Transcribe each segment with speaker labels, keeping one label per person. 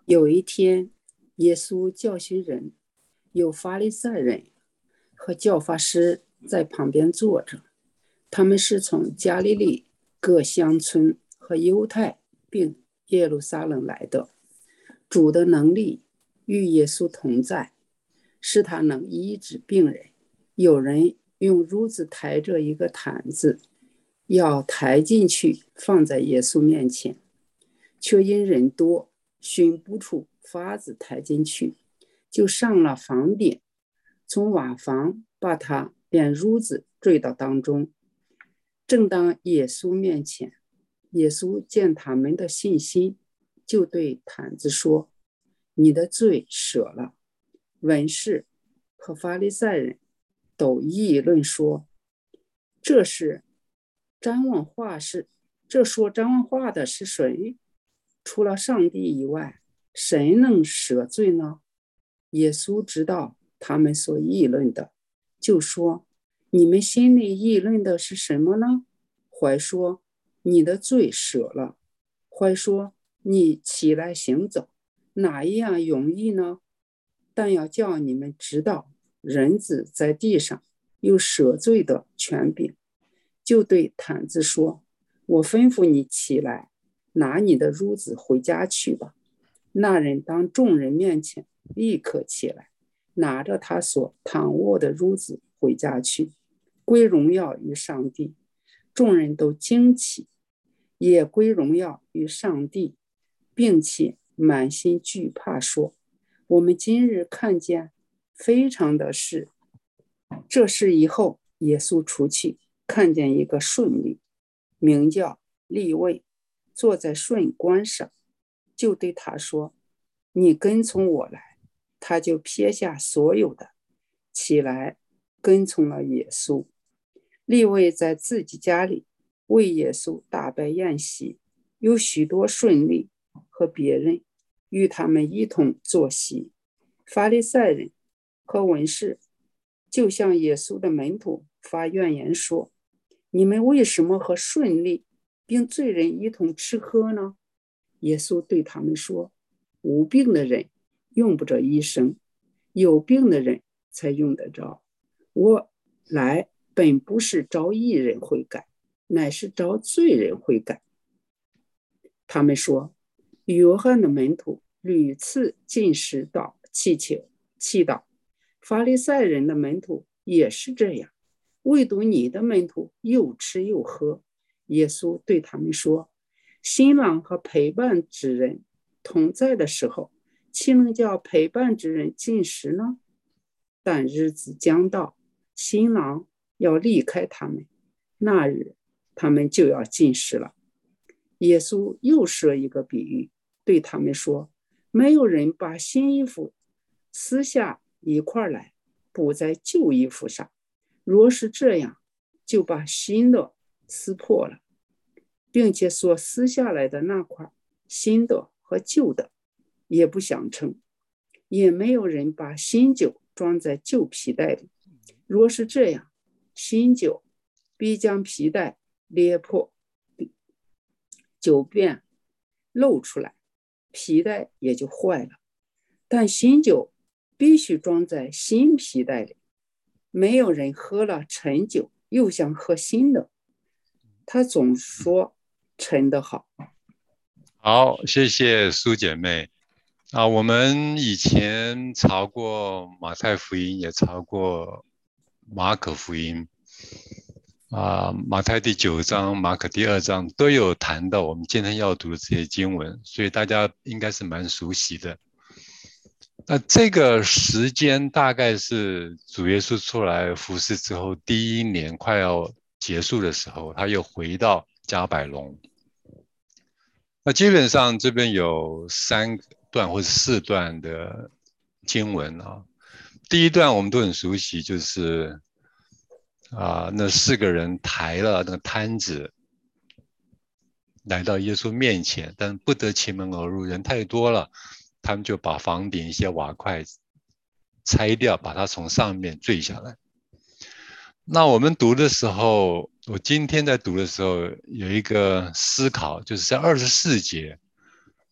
Speaker 1: 有一天，耶稣教训人，有法利赛人和教法师在旁边坐着。他们是从加利利各乡村和犹太并耶路撒冷来的。主的能力与耶稣同在，使他能医治病人。有人用褥子抬着一个毯子，要抬进去放在耶稣面前，却因人多，寻不出法子抬进去，就上了房顶，从瓦房把他便褥子坠到当中。正当耶稣面前，耶稣见他们的信心，就对毯子说：你的罪赦了。文士和法利赛人都议论说：这是张问话是这说张问话的是谁？除了上帝以外，谁能赦罪呢？耶稣知道他们所议论的，就说：你们心里议论的是什么呢？怀说：你的罪赦了。怀说：你起来行走，哪一样容易呢？但要叫你们知道，人子在地上有赦罪的权柄。就对毯子说：我吩咐你起来，拿你的褥子回家去吧。那人当众人面前立刻起来，拿着他所躺卧的褥子回家去，归荣耀于上帝。众人都惊奇，也归荣耀于上帝，并且满心惧怕，说：我们今日看见非常的事。这事以后，耶稣出去，看见一个顺利，名叫利未，坐在顺官上，就对他说：你跟从我来。他就撇下所有的，起来跟从了耶稣。利未在自己家里为耶稣大摆宴席，有许多顺利和别人与他们一同坐席。法利赛人和文士就向耶稣的门徒发怨言说：你们为什么和顺利并罪人一同吃喝呢？耶稣对他们说：无病的人用不着医生，有病的人才用得着。我来本不是招义人悔改，乃是招罪人悔改。他们说：约翰的门徒屡次进食祈祷，法利赛人的门徒也是这样，唯独你的门徒又吃又喝。耶稣对他们说：新郎和陪伴之人同在的时候，岂能叫陪伴之人进食呢？但日子将到，新郎要离开他们，那日他们就要进食了。耶稣又设一个比喻，对他们说：没有人把新衣服撕下一块来补在旧衣服上，若是这样，就把新的撕破了，并且所撕下来的那块，新的和旧的也不相称。也没有人把新酒装在旧皮袋里，若是这样，新酒必将皮带裂破，酒便漏出来，皮带也就坏了。但新酒必须装在新皮带里。没有人喝了陈酒又想喝新的，他总说陈的好。
Speaker 2: 好，谢谢苏姐妹。我们以前查过马太福音，也查过马可福音。马太第9章、马可第2章都有谈到我们今天要读的这些经文，所以大家应该是蛮熟悉的。那这个时间大概是主耶稣出来服侍之后第1年快要结束的时候，他又回到迦百农。那基本上这边有3段或者4段的经文啊。第一段我们都很熟悉，就是那4个人抬了那个摊子来到耶稣面前，但不得其门而入，人太多了，他们就把房顶一些瓦块拆掉，把它从上面坠下来。那我们读的时候，我今天在读的时候有一个思考，就是在24节，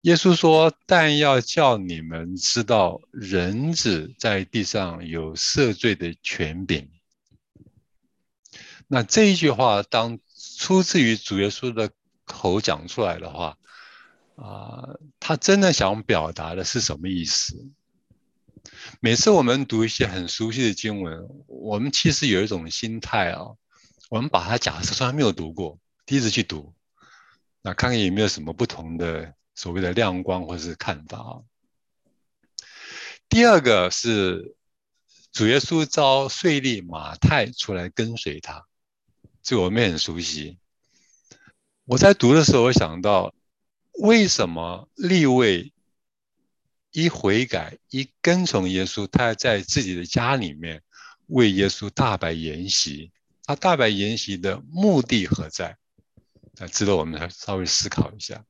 Speaker 2: 耶稣说：但要叫你们知道，人子在地上有赦罪的权柄。那这一句话，当出自于主耶稣的口讲出来的话，他真的想表达的是什么意思？每次我们读一些很熟悉的经文，我们其实有一种心态我们把它假设从来没有读过，第一次去读，那看看有没有什么不同的所谓的亮光或是看法。第二个是主耶稣召税吏马太出来跟随他，这个我们也很熟悉。我在读的时候，我想到为什么利未一悔改一跟从耶稣，他在自己的家里面为耶稣大摆筵席，他大摆筵席的目的何在？值得我们稍微思考一下。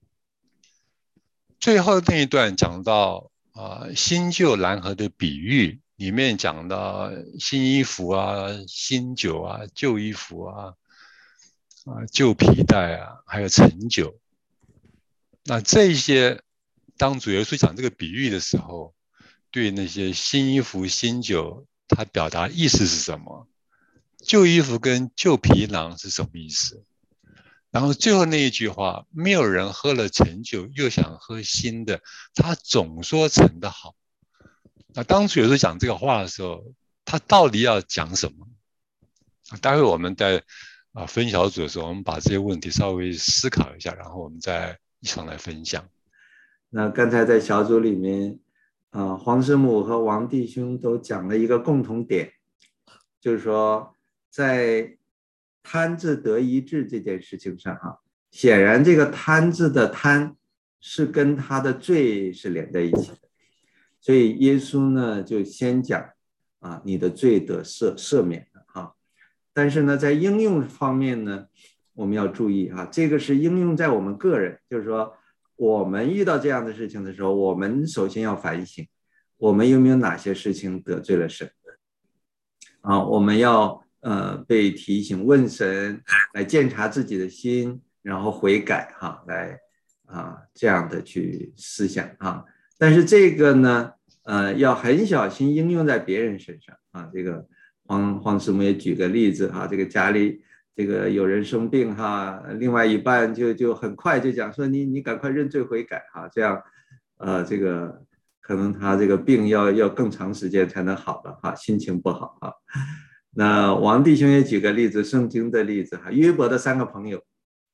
Speaker 2: 最后那一段讲到新旧蓝河的比喻，里面讲到新衣服新酒旧衣服旧皮带还有陈酒。那这些当主耶稣讲这个比喻的时候，对那些新衣服新酒他表达意思是什么？旧衣服跟旧皮囊是什么意思？然后最后那一句话，没有人喝了陈酒又想喝新的，他总说陈的好。那当主耶稣讲这个话的时候，他到底要讲什么？待会我们在分小组的时候，我们把这些问题稍微思考一下，然后我们再一起来分享。
Speaker 3: 那刚才在小组里面黄师母和王弟兄都讲了一个共同点，就是说在贪字得医治这件事情上显然这个贪字的贪是跟他的罪是连在一起的，所以耶稣呢就先讲你的罪得赦免了但是呢在应用方面呢，我们要注意这个是应用在我们个人，就是说我们遇到这样的事情的时候，我们首先要反省，我们有没有哪些事情得罪了神我们要被提醒问神来鉴察自己的心，然后悔改来这样的去思想但是这个呢要很小心应用在别人身上这个黄师母也举个例子这个家里这个有人生病另外一半就很快就讲说你赶快认罪悔改这样这个可能他这个病要更长时间才能好了心情不好那王弟兄也举个例子，圣经的例子约伯的3个朋友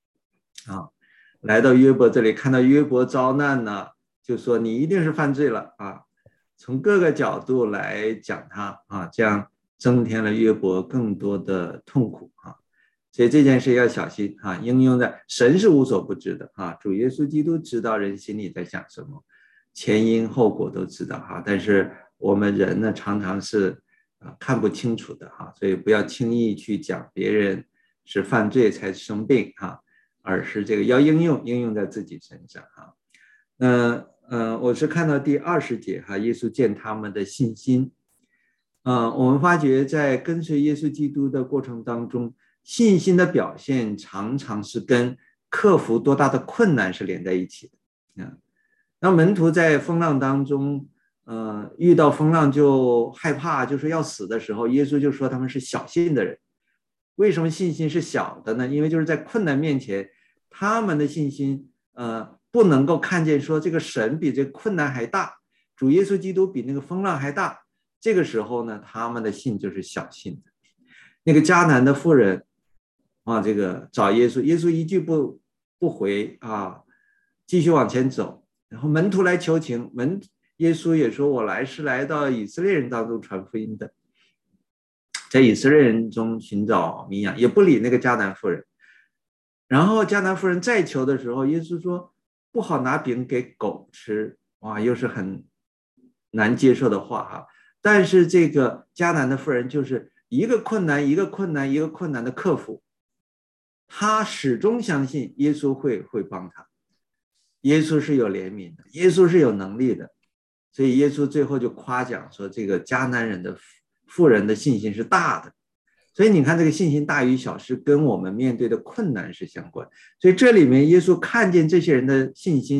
Speaker 3: 来到约伯这里，看到约伯遭难呢，就说你一定是犯罪了从各个角度来讲他这样增添了约伯更多的痛苦所以这件事要小心应用在神是无所不知的主耶稣基督知道人心里在想什么，前因后果都知道但是我们人呢常常是看不清楚的所以不要轻易去讲别人是犯罪才生病而是这个要应用在自己身上我是看到第20节耶稣见他们的信心我们发觉在跟随耶稣基督的过程当中，信心的表现常常是跟克服多大的困难是连在一起的那门徒在风浪当中遇到风浪就害怕，就是要死的时候，耶稣就说他们是小信的人。为什么信心是小的呢？因为就是在困难面前，他们的信心不能够看见说这个神比这个困难还大，主耶稣基督比那个风浪还大，这个时候呢他们的信就是小信的。那个迦南的妇人这个找耶稣，耶稣一句不回继续往前走，然后门徒来求情，耶稣也说我是来到以色列人当中传福音的，在以色列人中寻找绵羊，也不理那个迦南妇人。然后迦南妇人再求的时候，耶稣说不好拿饼给狗吃，又是很难接受的话但是这个迦南的妇人就是一个困难一个困难一个困难的克服，他始终相信耶稣会帮他，耶稣是有怜悯的，耶稣是有能力的，所以耶稣最后就夸奖说这个迦南人的妇人的信心是大的。所以你看这个信心大于小是跟我们面对的困难是相关，所以这里面耶稣看见这些人的信心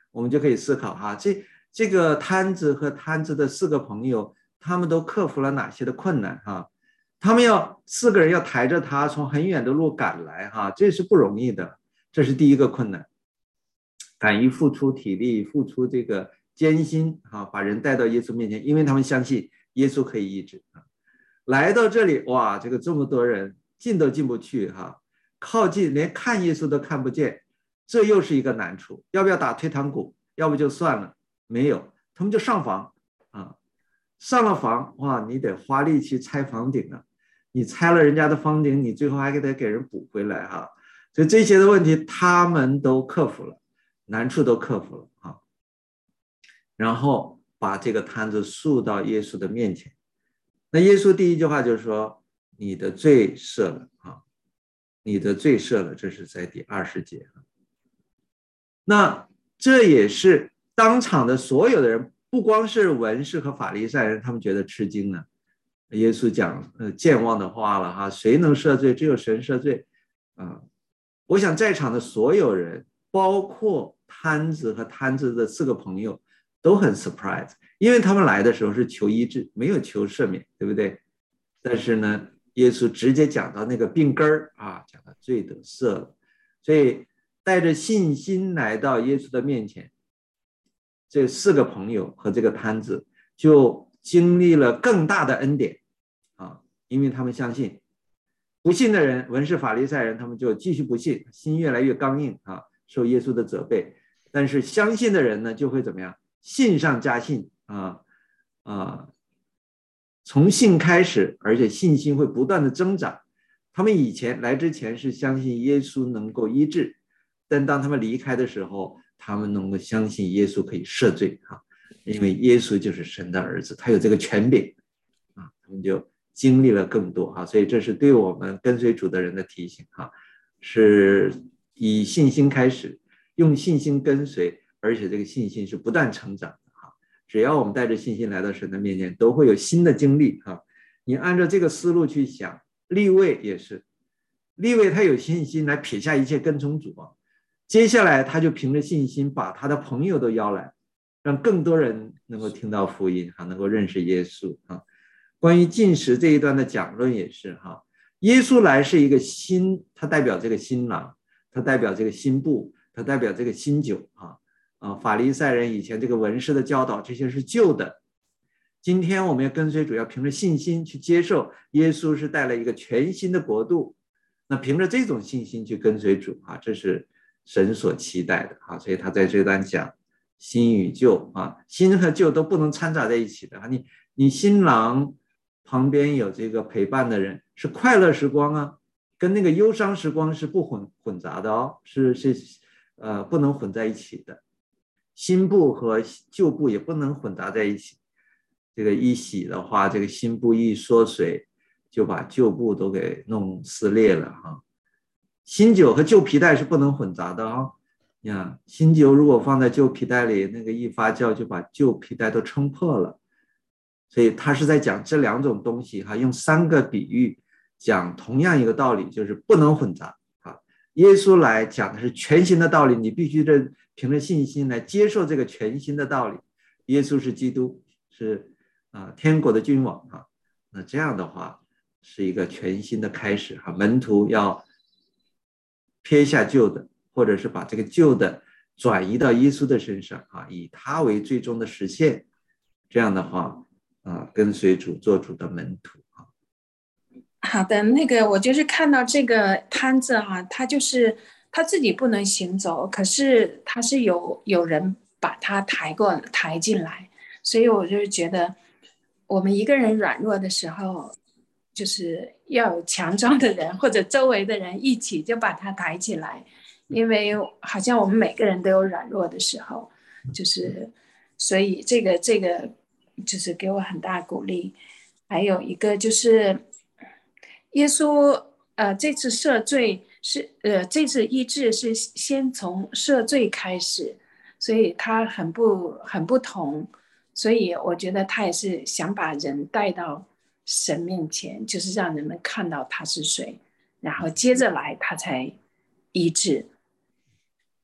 Speaker 3: 我们就可以思考哈，这个摊子和摊子的4个朋友，他们都克服了哪些的困难哈？他们4个人要抬着他从很远的路赶来哈，这是不容易的，这是第一个困难。敢于付出体力，付出这个艰辛哈，把人带到耶稣面前，因为他们相信耶稣可以医治啊。来到这里，哇，这么多人进都进不去哈，靠近连看耶稣都看不见，这又是一个难处。要不要打退堂鼓？要不就算了，没有，他们就上房啊。上了房，哇，你得花力气拆房顶啊，你拆了人家的房顶，你最后还得给人补回来哈。所以这些的问题他们都克服了，难处都克服了啊。然后把这个摊子束到耶稣的面前。那耶稣第一句话就是说，你的罪赦了啊，你的罪赦了，这是在第20节。那这也是当场的所有的人，不光是文士和法利赛人，他们觉得吃惊呢。耶稣讲健忘的话了哈，谁能赦罪？只有神赦罪啊。我想在场的所有人，包括摊子和摊子的4个朋友，都很 surprise， 因为他们来的时候是求医治，没有求赦免，对不对？但是呢，耶稣直接讲到那个病根儿啊，讲到罪得赦了，所以带着信心来到耶稣的面前，这4个朋友和这个摊子就经历了更大的恩典啊，因为他们相信。不信的人，文士法利赛人，他们就继续不信，心越来越刚硬啊，受耶稣的责备。但是相信的人呢，就会怎么样？信上加信啊，从信开始，而且信心会不断的增长。他们以前来之前是相信耶稣能够医治，但当他们离开的时候，他们能够相信耶稣可以赦罪啊，因为耶稣就是神的儿子，他有这个权柄啊，他们就经历了更多啊，所以这是对我们跟随主的人的提醒啊，是以信心开始，用信心跟随，而且这个信心是不断成长的哈。只要我们带着信心来到神的面前，都会有新的经历哈。你按照这个思路去想，利未也是，利未他有信心来撇下一切跟从主啊，接下来他就凭着信心把他的朋友都邀来，让更多人能够听到福音哈，能够认识耶稣啊。关于禁食这一段的讲论也是哈，耶稣来是一个新，他代表这个新郎，他代表这个新布，他代表这个新酒法利赛人以前这个文士的教导，这些是旧的。今天我们要跟随主，要凭着信心去接受耶稣是带来一个全新的国度，那凭着这种信心去跟随主啊，这是神所期待的啊。所以他在这段讲新与旧啊，新和旧都不能掺杂在一起的啊。你新郎旁边有这个陪伴的人，是快乐时光啊，跟那个忧伤时光是不混杂的哦，是不能混在一起的。新布和旧布也不能混杂在一起。这个一洗的话，这个新布一缩水，就把旧布都给弄撕裂了哈。新酒和旧皮带是不能混杂的啊。新酒如果放在旧皮带里，那个一发酵就把旧皮带都撑破了。所以他是在讲这2种东西哈，用3个比喻讲同样一个道理，就是不能混杂啊。耶稣来讲的是全新的道理，你必须凭着信心来接受这个全新的道理。耶稣是基督，是天国的君王啊。那这样的话是一个全新的开始哈。门徒要撇下旧的，或者是把这个旧的转移到耶稣的身上啊，以他为最终的实现。这样的话跟随主做主的门徒啊。
Speaker 4: 好的，我就是看到这个摊子哈，他就是他自己不能行走，可是他是有人把他抬进来，所以我就觉得我们一个人软弱的时候，就是要有强壮的人或者周围的人一起就把他抬起来，因为好像我们每个人都有软弱的时候，就是所以这个就是给我很大鼓励。还有一个就是耶稣这次赦罪是这次医治是先从赦罪开始，所以他很不同，所以我觉得他也是想把人带到神面前，就是让人们看到他是谁，然后接着来他才医治。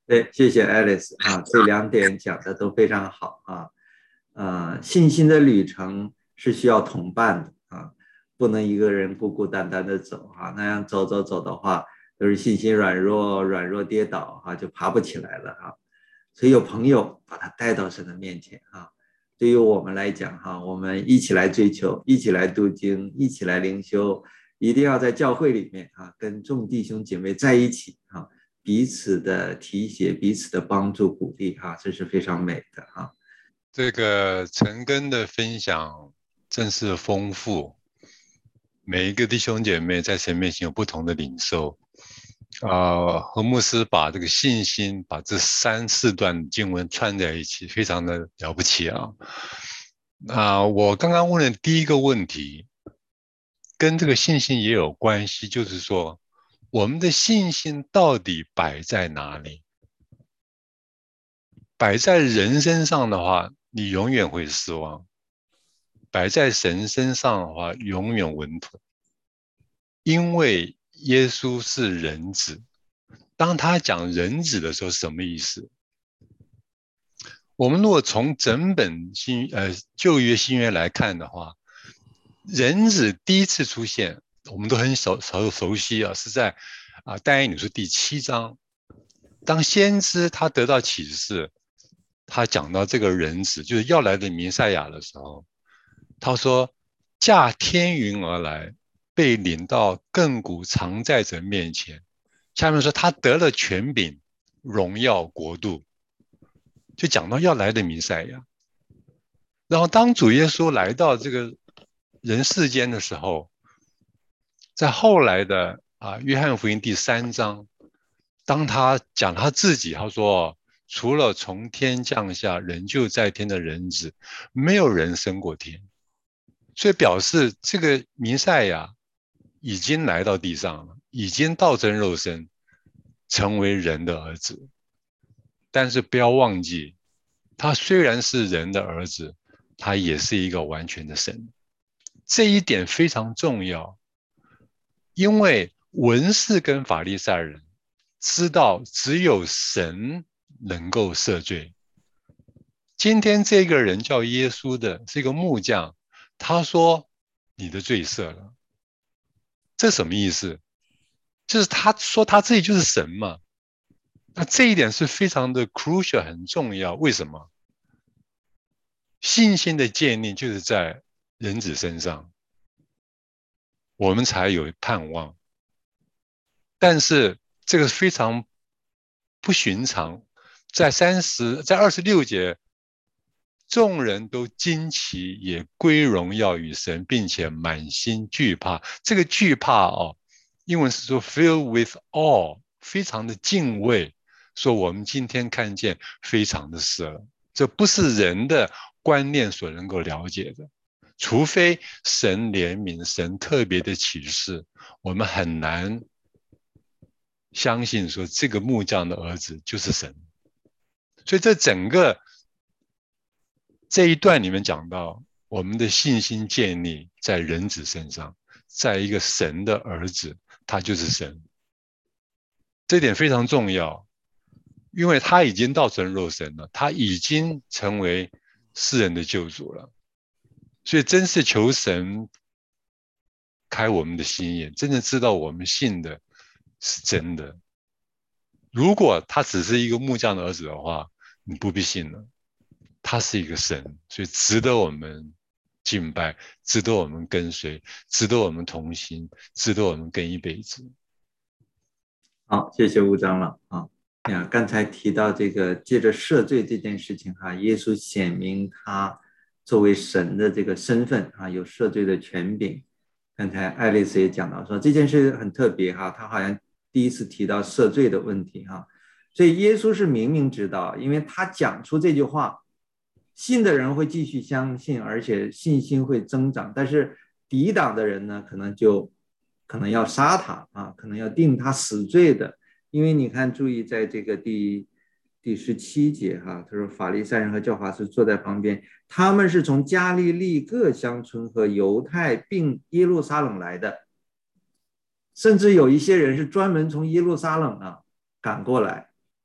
Speaker 3: 对，谢谢 Alice 啊，这2点讲的都非常好啊。信心的旅程是需要同伴的啊，不能一个人孤孤单单的走啊，那样走走走的话，都是信心软弱，软弱跌倒啊，就爬不起来了啊。所以有朋友把他带到神的面前啊。对于我们来讲哈，我们一起来追求，一起来读经，一起来灵修，一定要在教会里面啊，跟众弟兄姐妹在一起啊，彼此的提携，彼此的帮助鼓励啊，这是非常美的啊。
Speaker 2: 这个陈根的分享真是丰富，每一个弟兄姐妹在神面前有不同的领受。何牧师把这个信心，把这3、4段经文串在一起，非常的了不起啊。我刚刚问的第一个问题，跟这个信心也有关系，就是说，我们的信心到底摆在哪里？摆在人身上的话，你永远会失望；摆在神身上的话，永远稳妥。因为耶稣是人子，当他讲人子的时候，什么意思？我们如果从整本旧约新约来看的话，人子第一次出现，我们都很熟悉啊，是在但以理书第7章，当先知他得到启示，他讲到这个人子就是要来的弥赛亚的时候，他说驾天云而来，被领到亘古常在者面前。下面说他得了权柄、荣耀、国度，就讲到要来的弥赛亚。然后当主耶稣来到这个人世间的时候，在后来的约翰福音第3章，当他讲他自己，他说除了从天降下人就在天的人子，没有人升过天。所以表示这个弥赛亚已经来到地上了，已经道成肉身，成为人的儿子。但是不要忘记，他虽然是人的儿子，他也是一个完全的神。这一点非常重要，因为文士跟法利赛人知道只有神能够赦罪。今天这个人叫耶稣的是一个木匠，他说你的罪赦了，这什么意思？就是他说他自己就是神嘛。那这一点是非常的 crucial， 很重要。为什么？信心的建立就是在人子身上，我们才有盼望。但是这个非常不寻常，在26节，众人都惊奇，也归荣耀与神，并且满心惧怕。这个惧怕英文是说 fill with awe， 非常的敬畏。说我们今天看见非常的赦了，这不是人的观念所能够了解的，除非神怜悯，神特别的启示，我们很难相信说这个木匠的儿子就是神。所以这一段里面讲到，我们的信心建立在人子身上，在一个神的儿子，他就是神。这点非常重要，因为他已经道成肉身了，他已经成为世人的救主了。所以真是求神开我们的心眼，真的知道我们信的是真的。如果他只是一个木匠的儿子的话，你不必信了。他是一个神，所以值得我们敬拜，值得我们跟随，值得我们同行，值得我们跟一辈子。
Speaker 3: 好，谢谢吴长老啊。刚才提到这个借着赦罪这件事情耶稣显明他作为神的这个身份有赦罪的权柄。刚才爱丽丝也讲到说这件事很特别他好像第一次提到赦罪的问题所以耶稣是明明知道，因为他讲出这句话，信的人会继续相信，而且信心会增长，但是抵挡的人呢，可能要杀他可能要定他死罪的。因为你看，注意在这个第17节他说法利赛人和教法师坐在旁边，他们是从加利利各乡村和犹太并耶路撒冷来的，甚至有一些人是专门从耶路撒冷赶过来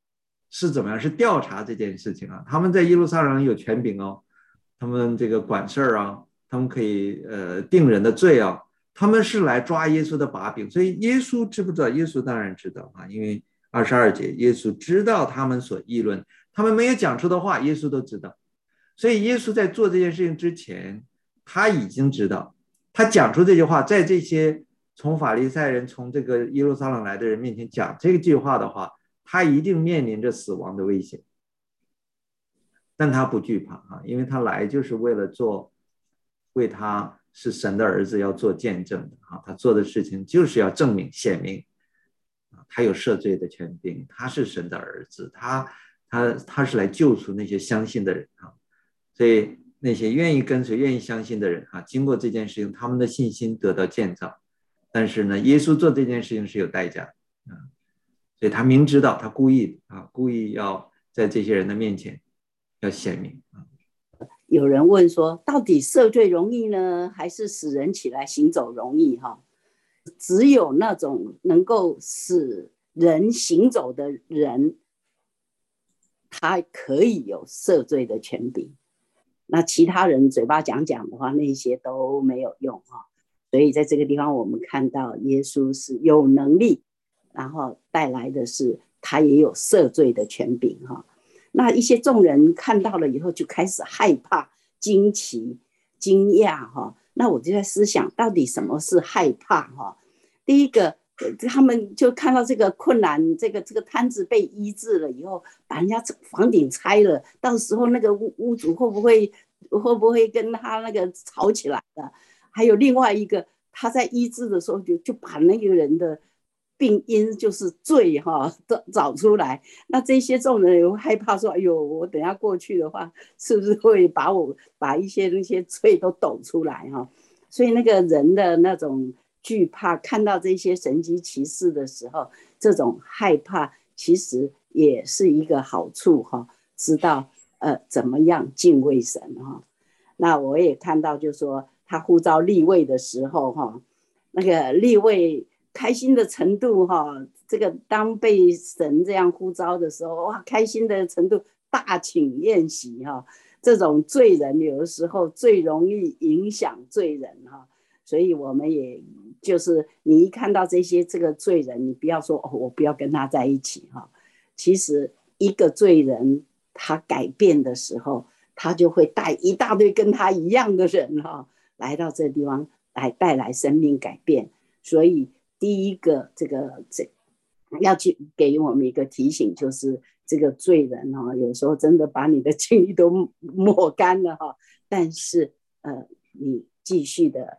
Speaker 3: 是怎么样？是调查这件事情啊。他们在耶路撒冷有权柄哦，他们这个管事儿啊，他们可以定人的罪啊，他们是来抓耶稣的把柄。所以耶稣知不知道？耶稣当然知道啊，因为22节，耶稣知道他们所议论，他们没有讲出的话，耶稣都知道。所以耶稣在做这件事情之前，他已经知道，他讲出这句话，在这些从法利赛人、从这个耶路撒冷来的人面前讲这句话的话，他一定面临着死亡的危险。但他不惧怕啊，因为他来就是为了为他是神的儿子要做见证的啊，他做的事情就是要证明显明他有赦罪的权柄，他是神的儿子，他是来救赎那些相信的人啊。所以那些愿意跟随、愿意相信的人啊，经过这件事情，他们的信心得到建造。但是呢，耶稣做这件事情是有代价的啊，所以他明知道，他故意要在这些人的面前要显明啊。
Speaker 5: 有人问说，到底赦罪容易呢，还是使人起来行走容易？哈，只有那种能够使人行走的人，他可以有赦罪的权柄。那其他人嘴巴讲讲的话，那些都没有用哈。所以在这个地方，我们看到耶稣是有能力，然后带来的是他也有赦罪的权柄哈。那一些众人看到了以后，就开始害怕、惊奇、惊讶哈。那我就在思想，到底什么是害怕哈？第一个，他们就看到这个困难，这个摊子被医治了以后，把人家房顶拆了，到时候那个屋主会不会跟他那个吵起来的？还有另外一个，他在医治的时候就把那个人的病因就是罪哈找出来。那这些众人也会害怕说，哎呦，我等下过去的话，是不是会把一些那些罪都抖出来哈？所以那个人的那种惧怕，看到这些神迹奇事的时候，这种害怕其实也是一个好处哈，知道怎么样敬畏神哈。那我也看到，就是说他呼召利未的时候哈，那个利未开心的程度哈，这个当被神这样呼召的时候，哇，开心的程度大请宴席哈。这种罪人有的时候最容易影响罪人哈。所以我们也就是你一看到这个罪人，你不要说我不要跟他在一起哈。其实一个罪人他改变的时候，他就会带一大堆跟他一样的人哈，来到这个地方来带来生命改变。所以第一个这要去给我们一个提醒，就是这个罪人哈，有时候真的把你的精力都抹干了哈。但是你继续的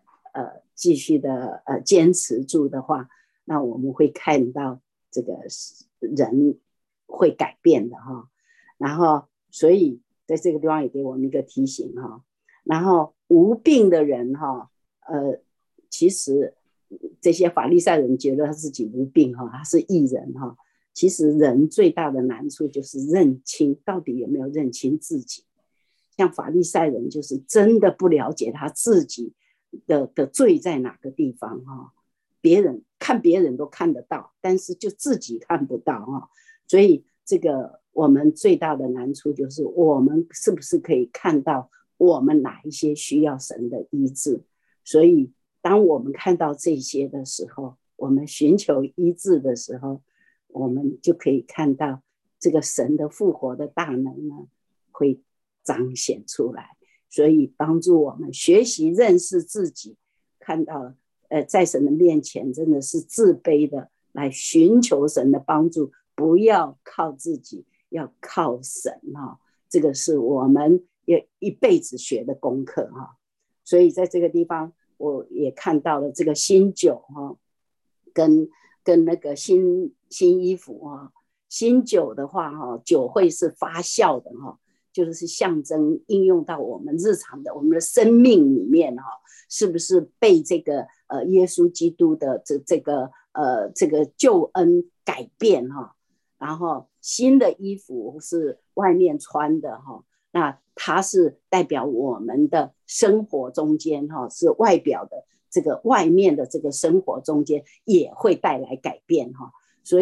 Speaker 5: 坚持住的话，那我们会看到这个人会改变的哈。然后所以在这个地方也给我们一个提醒哈。然后无病的人哈，其实这些法利赛人觉得他自己无病哈，他是义人哈。其实人最大的难处就是认清，到底有没有认清自己。像法利赛人就是真的不了解他自己的罪在哪个地方哈。别人都看得到，但是就自己看不到哈。所以这个我们最大的难处就是我们是不是可以看到我们哪一些需要神的医治。所以当我们看到这些的时候，我们寻求医治的时候，我们就可以看到这个神的复活的大能呢会彰显出来。所以帮助我们学习认识自己，看到在神的面前真的是自卑的来寻求神的帮助，不要靠自己，要靠神哈。这个是我们也一辈子学的功课哈。所以在这个地方我也看到了这个新酒哈，跟那个新衣服哈。新酒的话哈，酒会是发酵的哈，就是象征应用到我们日常的我们的生命里面哈，是不是被这个耶稣基督的这个救恩改变哈。然后新的衣服是外面穿的哈，那它是代表我们的生活中间哈，是外表的这个外面的这个生活中间也会带来改变哈。所以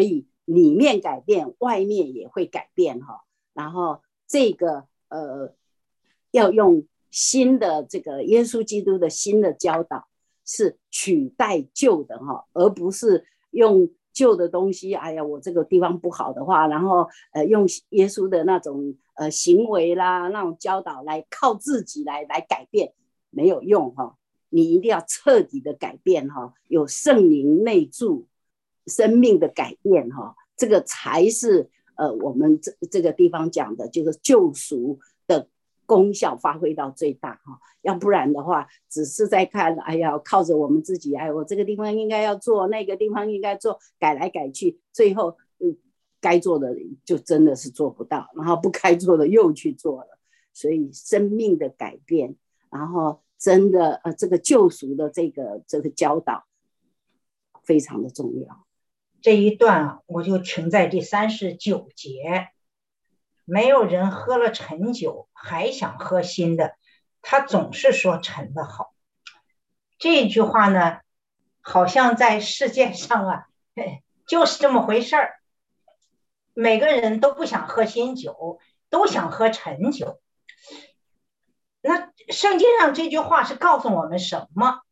Speaker 5: 里面改变，外面也会改变哈。然后这个要用新的这个耶稣基督的新的教导，是取代旧的哈，而不是用旧的东西。哎呀，我这个地方不好的话，然后用耶稣的那种行为啦，那种教导来靠自己来改变，没有用哈。你一定要彻底的改变哈，有圣灵内住，生命的改变哈，这个才是我们这个地方讲的，就是救赎的功效发挥到最大哈。要不然的话，只是在看，哎呀，靠着我们自己，哎，我这个地方应该要做，那个地方应该做，改来改去，最后该做的就真的是做不到，然后不该做的又去做了。所以生命的改变，然后真的这个救赎的这个教导非常的重要。
Speaker 6: 这一段啊，我就停在第39节，没有人喝了陈酒还想喝新的，他总是说陈的好。这句话呢，好像在世界上啊，就是这么回事儿。每个人都不想喝新酒，都想喝陈酒。那圣经上这句话是告诉我们什么？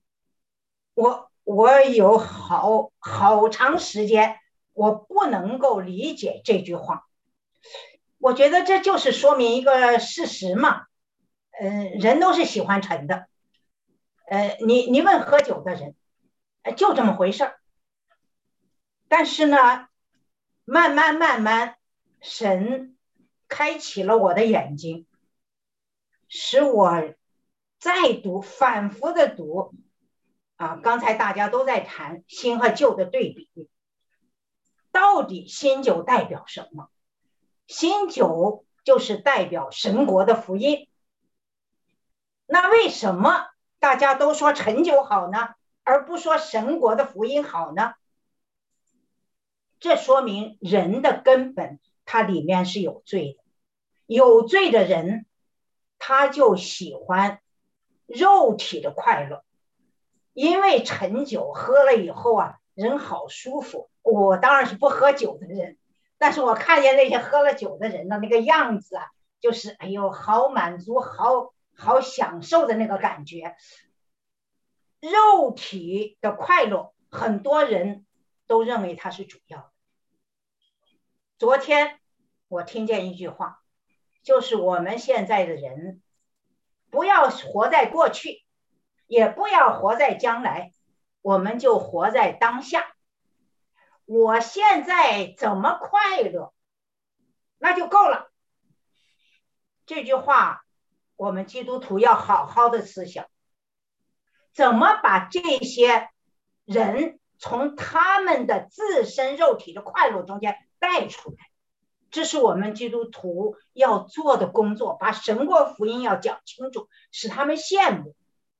Speaker 6: 我有好长时间我不能够理解这句话。我觉得这就是说明一个事实嘛，人都是喜欢陈的，你问喝酒的人，就这么回事儿。但是呢，慢慢神开启了我的眼睛，使我再读，反复的读啊。刚才大家都在谈新和旧的对比，到底新酒代表什么？新酒就是代表神国的福音。那为什么大家都说陈酒好呢，而不说神国的福音好呢？这说明人的根本，它里面是有罪的。有罪的人，他就喜欢肉体的快乐。因为陈酒喝了以后啊，人好舒服。我当然是不喝酒的人，但是我看见那些喝了酒的人的那个样子啊，就是哎呦，好满足，好享受的那个感觉。肉体的快乐，很多人都认为它是主要的。昨天我听见一句话，就是我们现在的人不要活在过去，也不要活在将来，我们就活在当下。我现在怎么快乐，那就够了。这句话我们基督徒要好好的思想，怎么把这些人从他们的自身肉体的快乐中间带出来。这是我们基督徒要做的工作，把神国福音要讲清楚，使他们羡慕。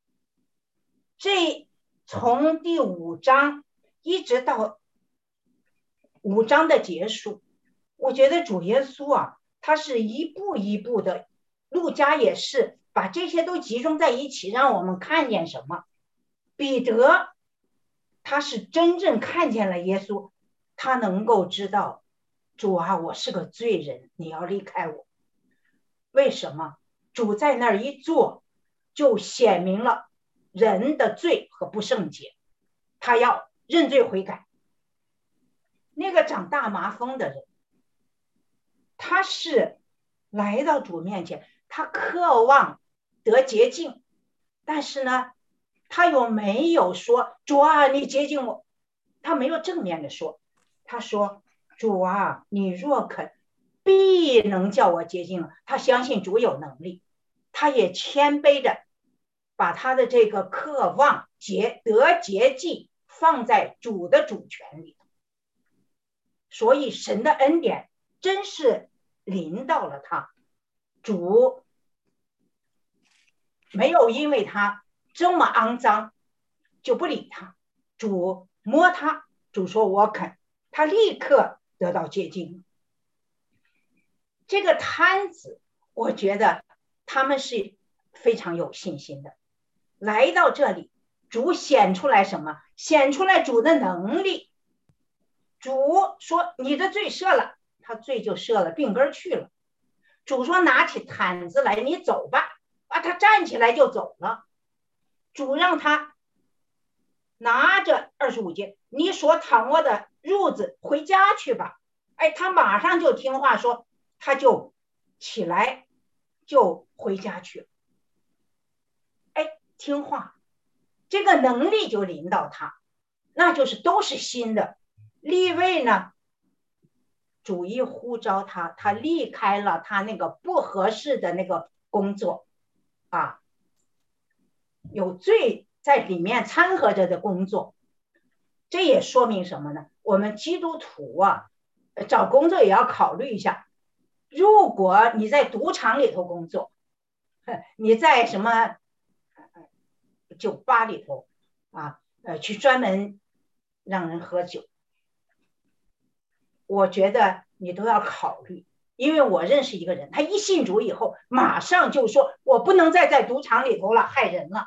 Speaker 6: 这从第5章一直到5章的结束，我觉得主耶稣啊，他是一步一步的，路加也是把这些都集中在一起，让我们看见什么？彼得他是真正看见了耶稣，他能够知道，主啊，我是个罪人，你要离开我。为什么？主在那儿一坐，就显明了人的罪和不圣洁，他要认罪悔改。那个长大麻风的人，他是来到主面前，他渴望得洁净，但是呢，他又没有说主啊，你洁净我，他没有正面的说，他说主啊，你若肯，必能叫我洁净了。他相信主有能力，他也谦卑的把他的这个渴望得洁净放在主的主权里。所以神的恩典真是临到了他，主没有因为他这么肮脏就不理他，主摸他，主说我肯，他立刻得到洁净。这个摊子我觉得他们是非常有信心的，来到这里主显出来什么？显出来主的能力， 主说你的罪赦了，他罪就赦了，病根去了。主说拿起毯子来，你走吧，他站起来就走了。主让他拿着25节，你所躺卧的褥子回家去吧。哎，他马上就听话说，他就起来就回家去了。哎，听话，这个能力就临到他，那就是都是新的。利未呢，主一呼召他，他离开了他那个不合适的那个工作啊，有罪在里面掺和着的工作。这也说明什么呢？我们基督徒啊，找工作也要考虑一下，如果你在赌场里头工作，你在什么酒吧里头啊，去专门让人喝酒，我觉得你都要考虑。因为我认识一个人，他一信主以后，马上就说我不能再在赌场里头了，害人了，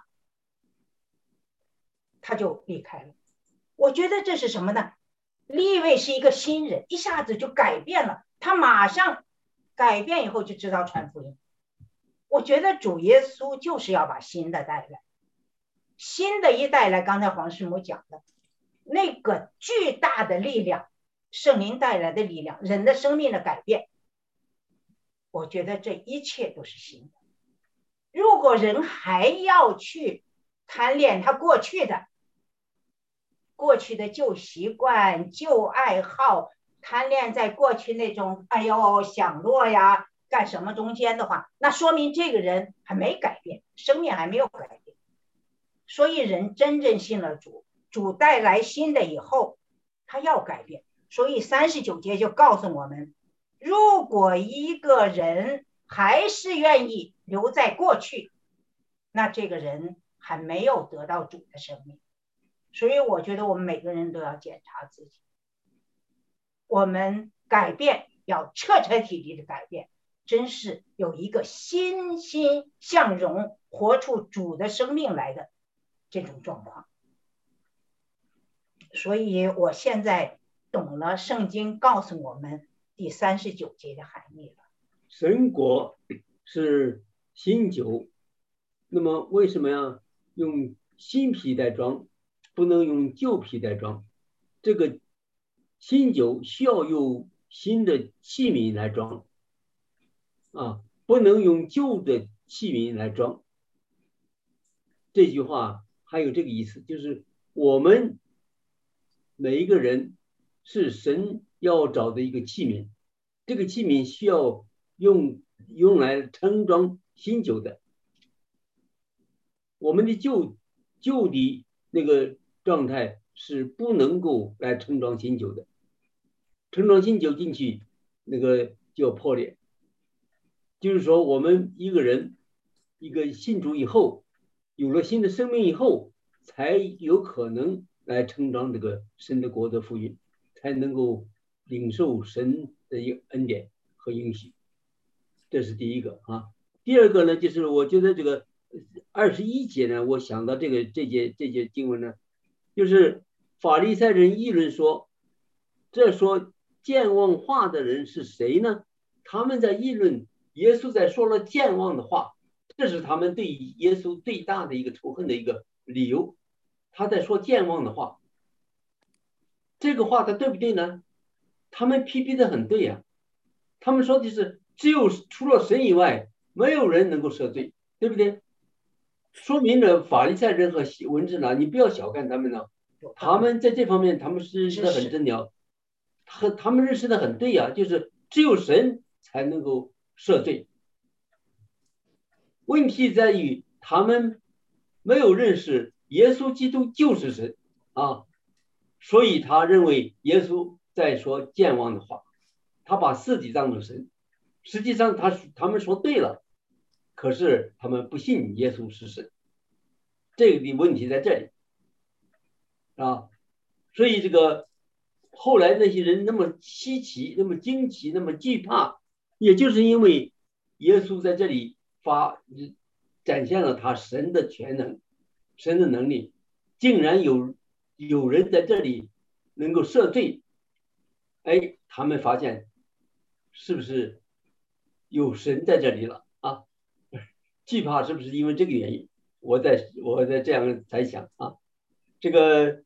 Speaker 6: 他就离开了。我觉得这是什么呢？利未是一个新人，一下子就改变了，他马上改变以后就知道传福音。我觉得主耶稣就是要把新的带来，新的一带来，刚才黄师母讲的那个巨大的力量，圣灵带来的力量，人的生命的改变，我觉得这一切都是新的。如果人还要去贪恋他过去的旧习惯、旧爱好，贪恋在过去那种享乐呀干什么中间的话，那说明这个人还没改变，生命还没有改变。所以人真正信了主，主带来新的以后，他要改变。所以39节就告诉我们，如果一个人还是愿意留在过去，那这个人还没有得到主的生命。所以我觉得我们每个人都要检查自己，我们改变要彻彻底底的改变，真是有一个欣欣向荣，活出主的生命来的这种状况。所以我现在懂了圣经告诉我们第39节的含义了。
Speaker 7: 神国是新酒，那么为什么要用新皮袋装，不能用旧皮袋装？这个新酒需要用新的器皿来装啊，不能用旧的器皿来装。这句话还有这个意思，就是我们每一个人是神要找的一个器皿，这个器皿需要用来盛装新酒的。我们的旧的那个状态是不能够来盛装新酒的，盛装新酒进去那个就要破裂。就是说我们一个人一个信主以后，有了新的生命以后，才有可能来盛装这个神的国的福音，才能够领受神的一个恩典和应许。这是第一个啊。第二个呢，就是我觉得这个21节呢，我想到这节经文呢，就是法利赛人议论说，这说健忘话的人是谁呢？他们在议论耶稣在说了健忘的话，这是他们对耶稣最大的一个仇恨的一个理由。他在说健忘的话，这个话他对不对呢？他们批评的很对呀，他们说的是只有除了神以外，没有人能够赦罪，对不对？说明了法利赛人和文士呢，你不要小看他们呢，他们在这方面他们是认识的很真了，他们认识的很对呀，就是只有神才能够赦罪。问题在于他们没有认识耶稣基督就是神啊，所以他认为耶稣在说健忘的话，他把自己当成神。实际上他们说对了，可是他们不信耶稣是神，这个的问题在这里啊。所以这个后来那些人那么稀奇，那么惊奇，那么惧怕，也就是因为耶稣在这里展现了他神的全能，神的能力，竟然有人在这里能够赦罪， 哎，他们发现是不是有神在这里了啊？惧怕是不是因为这个原因？我在这样猜想啊。这个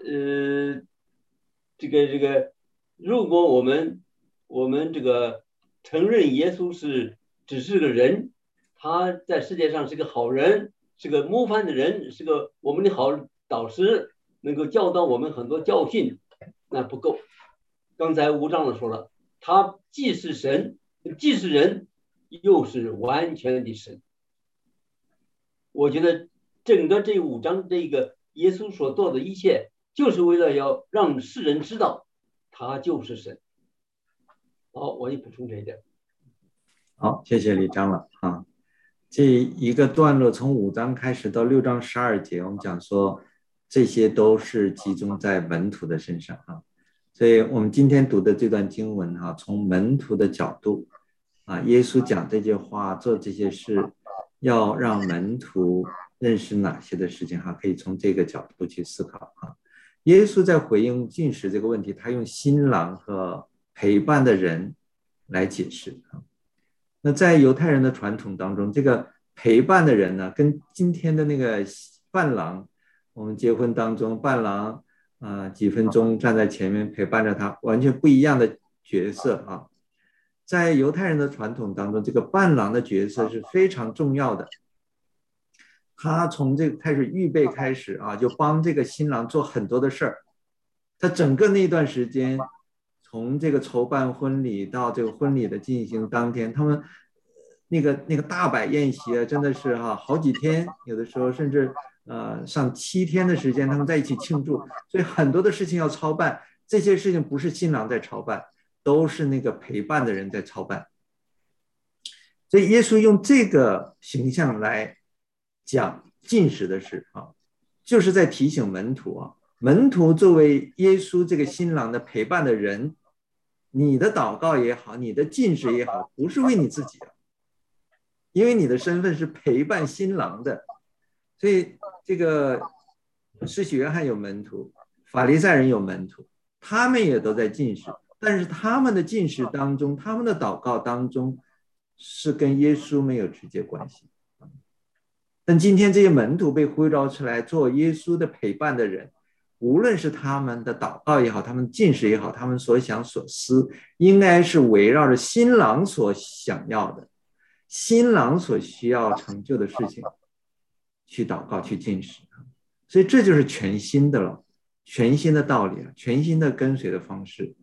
Speaker 7: 如果我们这个承认耶稣只是个人，他在世界上是个好人，是个模范的人，是个我们的好导师，能够教导我们很多教训，那不够。刚才吴长老说了，他既是神，既是人，又是完全的神。我觉得整个这5章这个耶稣所做的一切，就是为了要让世人知道他就是神。好，我也补充这一点。
Speaker 3: 好，谢谢李长老啊。这一个段落从5章开始到6章12节，我们讲说这些都是集中在门徒的身上啊。所以我们今天读的这段经文啊，从门徒的角度啊，耶稣讲这些话，做这些事，要让门徒认识哪些的事情哈，可以从这个角度去思考啊。耶稣在回应禁食这个问题，他用新郎和陪伴的人来解释啊。那在犹太人的传统当中，这个陪伴的人呢，跟今天的那个伴郎，我们结婚当中伴郎几分钟站在前面陪伴着他，完全不一样的角色啊。在犹太人的传统当中，这个伴郎的角色是非常重要的。他从这个开始预备开始啊，就帮这个新郎做很多的事儿。他整个那段时间，从这个筹办婚礼到这个婚礼的进行当天，他们那个大摆宴席啊，真的是好几天，有的时候甚至上7天的时间，他们在一起庆祝，所以很多的事情要操办。这些事情不是新郎在操办，都是那个陪伴的人在操办。所以耶稣用这个形象来讲禁食的事啊，就是在提醒门徒啊，门徒作为耶稣这个新郎的陪伴的人，你的祷告也好，你的禁食也好，不是为你自己的，因为你的身份是陪伴新郎的。所以这个施洗约翰有门徒，法利赛人有门徒，他们也都在禁食，但是他们的禁食当中，他们的祷告当中是跟耶稣没有直接关系。但今天这些门徒被呼召出来做耶稣的陪伴的人，无论是他们的祷告也好，他们禁食也好，他们所想所思，应该是围绕着新郎所想要的，新郎所需要成就的事情去祷告去禁食。所以这就是全新的了，全新的道理，全新的跟随的方式。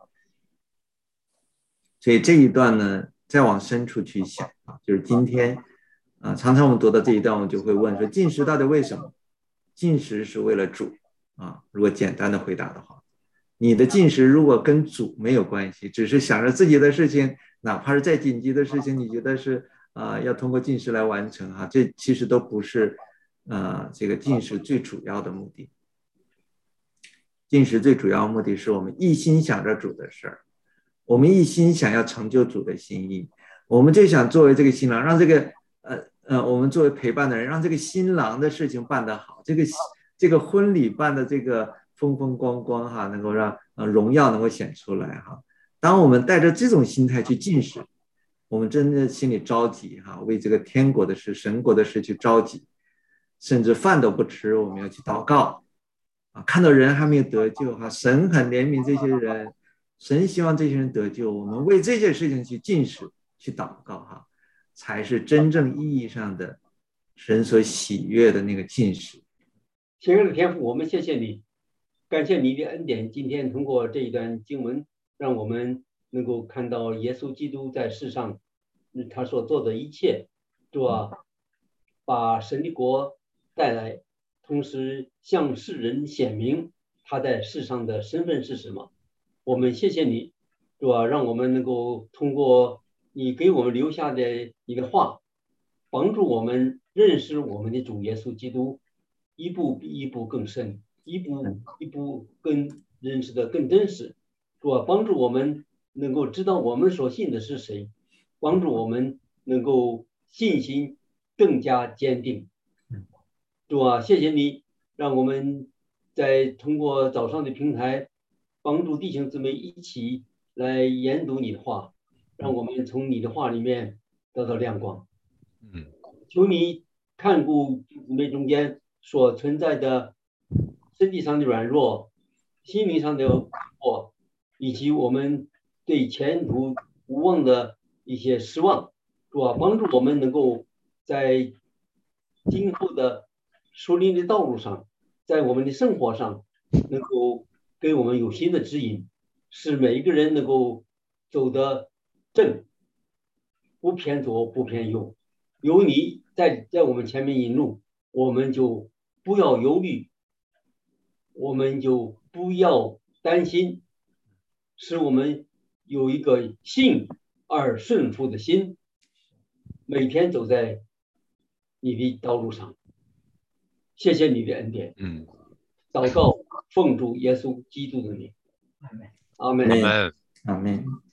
Speaker 3: 所以这一段呢，再往深处去想啊，就是今天常常我们读到这一段，我们就会问说，禁食到底为什么？禁食是为了主啊。如果简单的回答的话，你的禁食如果跟主没有关系，只是想着自己的事情，哪怕是再紧急的事情，你觉得是要通过禁食来完成哈，这其实都不是这个禁食最主要的目的。禁食最主要的目的是我们一心想着主的事儿，我们一心想要成就主的心意，我们就想作为这个新郎，让这个我们作为陪伴的人，让这个新郎的事情办得好，这个婚礼办的这个风风光光哈，能够让荣耀能够显出来哈。当我们带着这种心态去进食，我们真的心里着急哈，为这个天国的事、神国的事去着急，甚至饭都不吃，我们要去祷告看到人还没有得救哈，神很怜悯这些人，神希望这些人得救，我们为这些事情去进食、去祷告哈，才是真正意义上的神所喜悦的那个禁食。
Speaker 7: 亲爱的天父，我们谢谢你，感谢你的恩典。今天通过这一段经文，让我们能够看到耶稣基督在世上他所做的一切，主啊，把神的国带来，同时向世人显明他在世上的身份是什么。我们谢谢你，主啊，让我们能够通过你给我们留下的你的话，帮助我们认识我们的主耶稣基督，一步比一步更深，一步一步更认识的更真实。主啊，帮助我们能够知道我们所信的是谁，帮助我们能够信心更加坚定。主啊，谢谢你，让我们在通过早上的平台，帮助弟兄姊妹一起来研读你的话，让我们从你的话里面得到亮光。求你看顾姊妹中间所存在的身体上的软弱、心灵上的困惑，以及我们对前途无望的一些失望，主啊，帮助我们能够在今后的属灵的道路上，在我们的生活上，能够给我们有新的指引，使每一个人能够走得正，不偏左不偏右。有你在我们前面引路，我们就不要忧虑，我们就不要担心，使我们有一个信而顺服的心，每天走在你的道路上。谢谢你的恩典。祷告奉主耶稣基督的名。阿门。
Speaker 3: 阿门。